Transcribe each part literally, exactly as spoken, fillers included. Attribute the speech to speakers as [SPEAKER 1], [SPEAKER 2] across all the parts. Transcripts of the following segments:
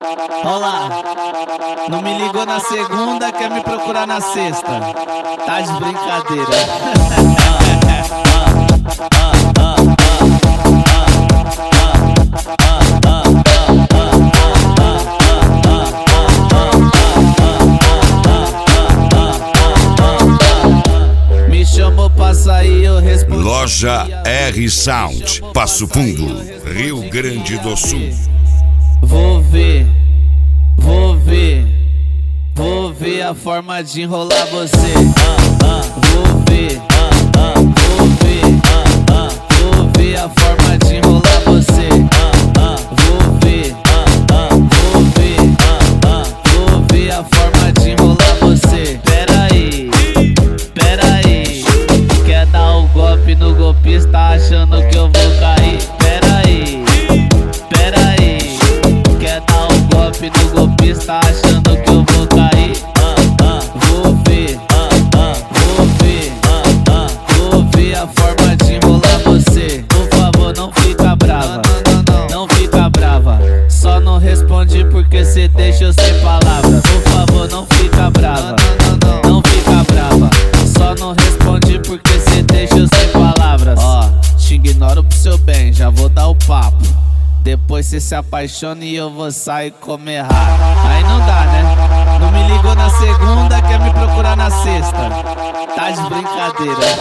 [SPEAKER 1] Olá, não me ligou na segunda, quer me procurar na sexta. Tá de brincadeira. Me chamou pra sair, eu respondi.
[SPEAKER 2] Loja R Sound, Passo Fundo, Rio Grande do Sul.
[SPEAKER 1] Vou ver, vou ver, vou ver a forma de enrolar você. Vou ver, vou ver, vou ver a forma de enrolar você. Vou ver, vou ver, vou ver a forma de enrolar você. Pera aí, pera aí, quer dar um golpe no golpista achando que eu vou cair? Pera aí, pera aí, quer dar um golpe no golpista achando que eu vou cair? Vou ver, vou ver, vou ver a forma de enrolar você. Por favor, não fica brava, não fica brava. Só não responde porque cê deixa eu sem palavras. Por favor, não fica brava, não fica brava. Só não responde porque cê deixa eu sem palavras. Ó, te ignoro pro seu bem, já vou dar o papo. Depois cê se apaixona e eu vou sair comer rato. Aí não dá, né? Não me ligou na segunda, quer me procurar na sexta. Tá de brincadeira.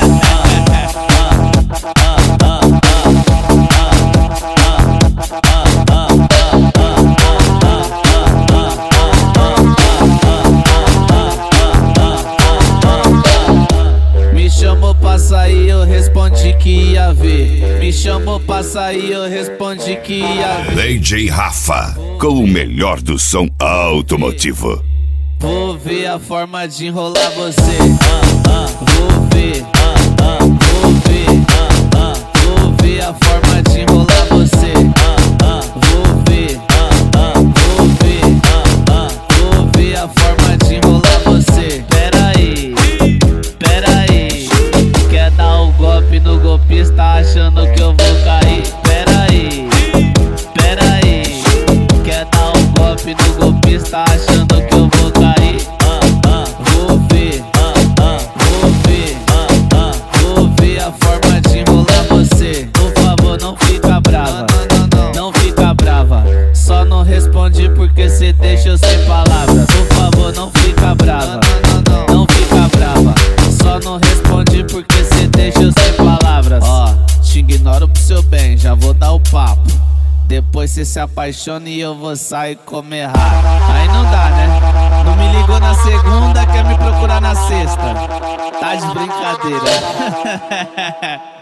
[SPEAKER 1] Me chamou pra sair, eu respondi que ia ver. Me chamou pra sair, eu respondi que ia ver.
[SPEAKER 2] D J Rafa, com o melhor do som automotivo.
[SPEAKER 1] Vou ver a forma de enrolar você. Vou ver, vou ver, vou ver a forma de enrolar você. Vou ver, vou ver, vou ver a forma de enrolar você. Pera aí, pera aí, quer dar um golpe no golpista achando que eu vou cair? Pera aí, pera aí, quer dar um golpe no golpista achando que eu vou cair? Vou ver, vou ver, vou ver a forma de enrolar você. Por favor, não fica brava, não fica brava. Só não responde porque cê deixa eu sem palavras. Por favor, não fica brava, não fica brava. Só não responde porque cê deixa eu sem palavras. Ó, te ignoro pro seu bem, já vou dar o papo. Depois cê se apaixona e eu vou sair comer rato. Aí não dá, né? Não me ligou na segunda, quer me procurar na sexta. Tá de brincadeira.